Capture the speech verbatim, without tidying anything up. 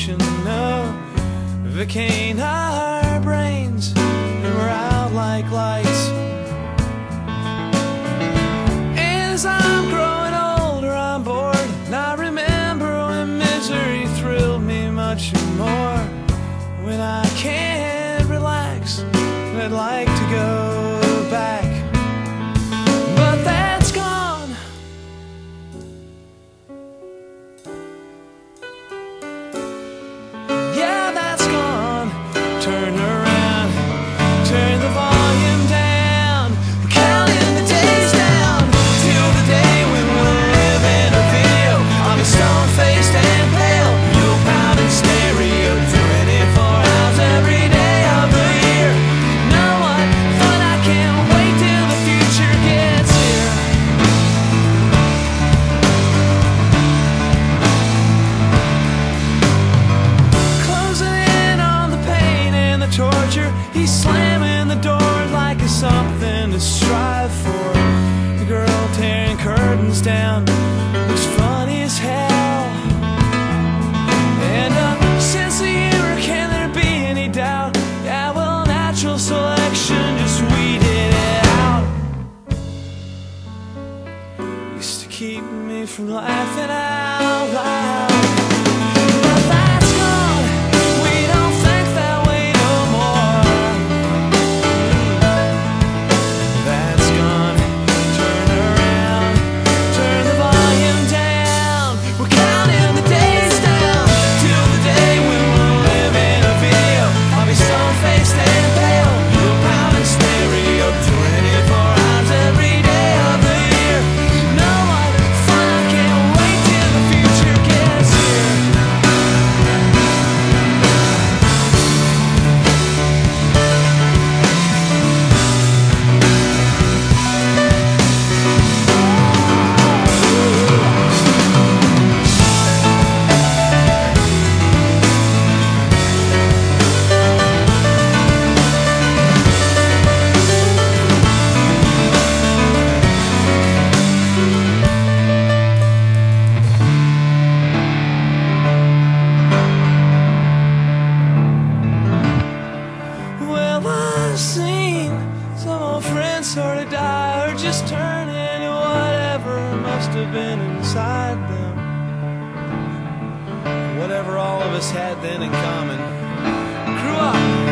combination of Vicane, our brains, and we're out like lights. As I'm growing older, I'm bored, and I remember when misery thrilled me much more. When I can't relax, and I'd like to go back, but that's gone. Yeah, that's gone. Turn around, turn the volume down. We're counting the days down till the day when we'll live in a video. I'll be stone-faced and pale, you'll pound in stereo twenty-four hours every day of the year. Know what fun, I can't wait till the future gets here. Closing in on the pain and the torture, he's slamming the door like it's something to strive for. The girl tearing curtains down looks funny as hell, and a sense of humor, can there be any doubt? Yeah, well, natural selection just weeded it out. Used to keep me from laughing out loud, but that's gone. We don't think that way no more. That's gone. Turn around, turn the volume down. We're counting the days down till the day when we'll live in a video. I'll be stone-faced and pale, you'll pound in stereo twenty-four hours every day of the year. Know what fun, I can't wait till the future gets here. Well, I've seen some old friends sort of die, or just turn into whatever must have been inside them. Whatever all of us had then in common. Grew up